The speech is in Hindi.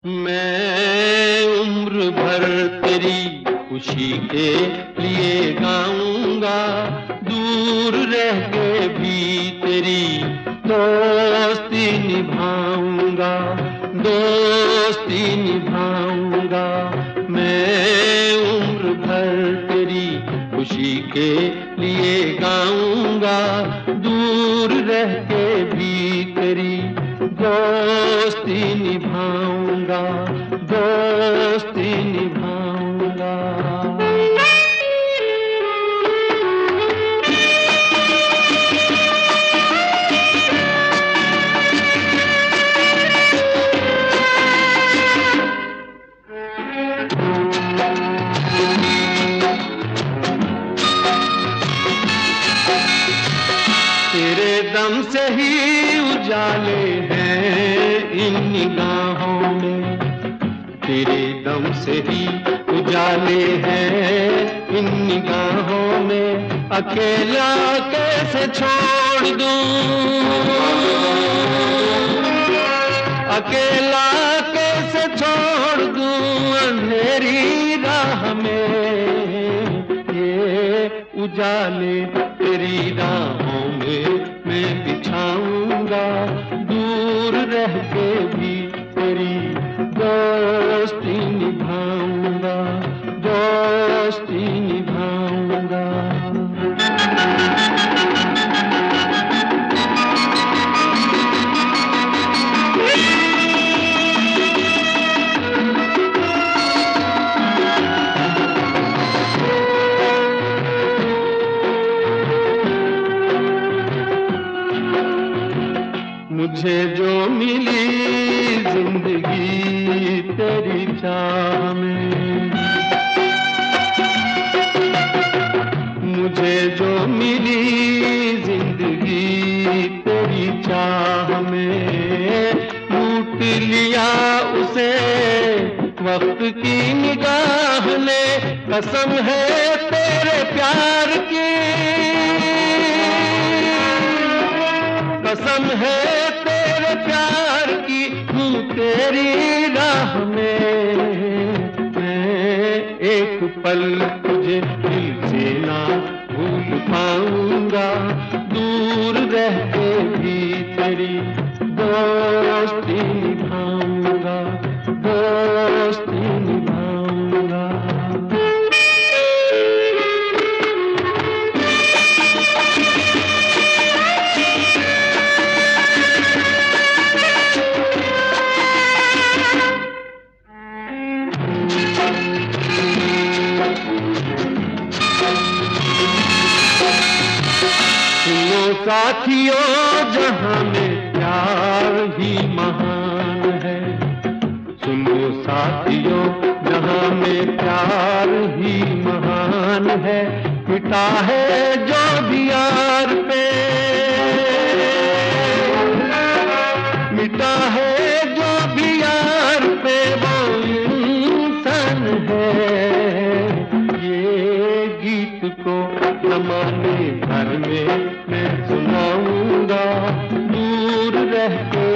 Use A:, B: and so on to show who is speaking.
A: मैं उम्र भर तेरी खुशी के लिए गाऊंगा, दूर रह के भी तेरी दोस्ती निभाऊंगा, दोस्ती निभाऊंगा। मैं उम्र भर तेरी खुशी के लिए गाऊंगा, दूर रह के भी तेरी दोस्ती निभाऊंगा, दोस्ती निभाऊंगा। तेरे दम से ही उजाले हैं इन निगाहों में, तेरे दम से ही उजाले हैं इन निगाहों में। अकेला कैसे छोड़ दूं, अकेला कैसे छोड़ दूं अंधेरी राह में। ये उजाले तेरी राहों में मैं बिछाऊंगा, दूर रह के भी तेरी दोस्ती निभाऊंगा, दोस्ती निभाऊंगा। मुझे जो मिली जिंदगी तेरी चाह में, मुझे जो मिली जिंदगी तेरी चाह में, लूट लिया उसे वक्त की निगाह ने। कसम है तेरे प्यार की, कसम है तेरे प्यार की, हूँ तेरी राह में। मैं एक पल तुझे दिल से ना भूल पाऊंगा, दूर रह के भी तेरी दोस्ती निभाऊंगा, दोस्ती निभाऊंगा। साथियों जहां में प्यार ही महान है, सुनो साथियों जहां में प्यार ही महान है। पिता है जो भी यार पे, मिटा है जो भी यार पे, वो इंसान है। ये गीत को जमाने भर में मैं सुनाऊंगा, दूर रह के